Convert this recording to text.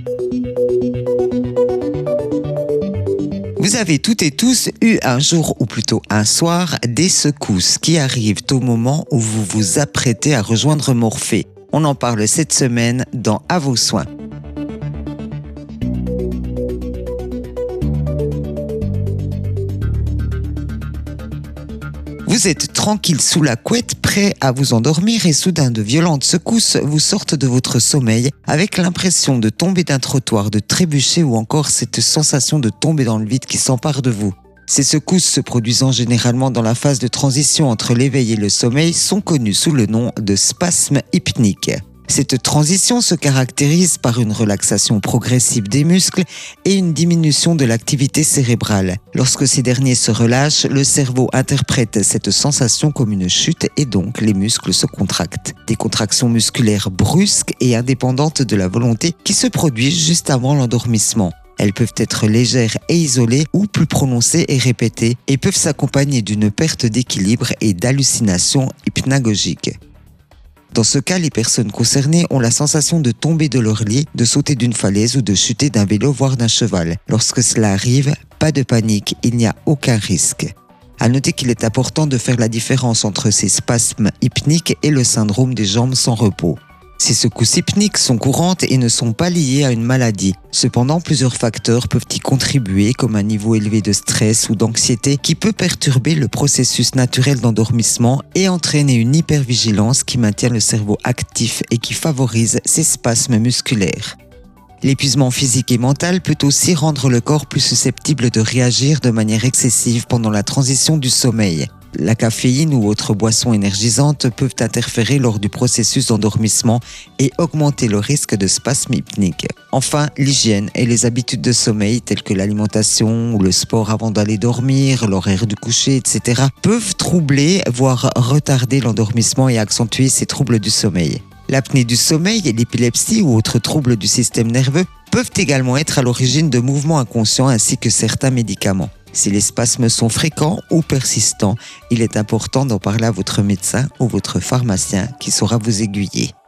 Vous avez toutes et tous eu un jour, ou plutôt un soir, des secousses qui arrivent au moment où vous vous apprêtez à rejoindre Morphée. On en parle cette semaine dans À vos soins. Vous êtes tranquille sous la couette, prêt à vous endormir et soudain de violentes secousses vous sortent de votre sommeil avec l'impression de tomber d'un trottoir, de trébucher ou encore cette sensation de tomber dans le vide qui s'empare de vous. Ces secousses se produisant généralement dans la phase de transition entre l'éveil et le sommeil sont connues sous le nom de spasmes hypniques. Cette transition se caractérise par une relaxation progressive des muscles et une diminution de l'activité cérébrale. Lorsque ces derniers se relâchent, le cerveau interprète cette sensation comme une chute et donc les muscles se contractent. Des contractions musculaires brusques et indépendantes de la volonté qui se produisent juste avant l'endormissement. Elles peuvent être légères et isolées ou plus prononcées et répétées et peuvent s'accompagner d'une perte d'équilibre et d'hallucinations hypnagogiques. Dans ce cas, les personnes concernées ont la sensation de tomber de leur lit, de sauter d'une falaise ou de chuter d'un vélo voire d'un cheval. Lorsque cela arrive, pas de panique, il n'y a aucun risque. À noter qu'il est important de faire la différence entre ces spasmes hypniques et le syndrome des jambes sans repos. Ces secousses hypniques sont courantes et ne sont pas liées à une maladie. Cependant, plusieurs facteurs peuvent y contribuer, comme un niveau élevé de stress ou d'anxiété qui peut perturber le processus naturel d'endormissement et entraîner une hypervigilance qui maintient le cerveau actif et qui favorise ces spasmes musculaires. L'épuisement physique et mental peut aussi rendre le corps plus susceptible de réagir de manière excessive pendant la transition du sommeil. La caféine ou autres boissons énergisantes peuvent interférer lors du processus d'endormissement et augmenter le risque de spasmes hypniques. Enfin, l'hygiène et les habitudes de sommeil telles que l'alimentation ou le sport avant d'aller dormir, l'horaire du coucher, etc. peuvent troubler, voire retarder l'endormissement et accentuer ces troubles du sommeil. L'apnée du sommeil, l'épilepsie ou autres troubles du système nerveux peuvent également être à l'origine de mouvements inconscients ainsi que certains médicaments. Si les spasmes sont fréquents ou persistants, il est important d'en parler à votre médecin ou votre pharmacien qui saura vous aiguiller.